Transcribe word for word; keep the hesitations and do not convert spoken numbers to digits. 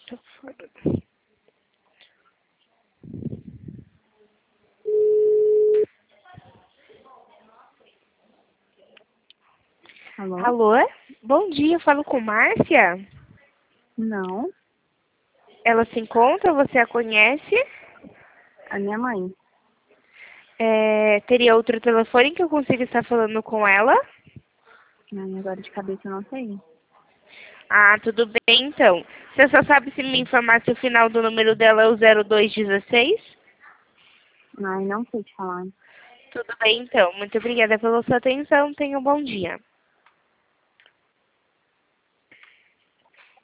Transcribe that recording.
Tô fora. Alô? Alô? Bom dia, eu falo com Márcia. Não, Ela se encontra, você a conhece? a minha mãe. É, teria outro telefone que eu consiga estar falando com ela? Ai, agora de cabeça eu não sei. Ah, tudo bem então. Você só sabe se me informar se o final do número dela é o zero dois dezesseis? Ai, não sei te falar. Tudo bem então. Muito obrigada pela sua atenção. Tenha um bom dia.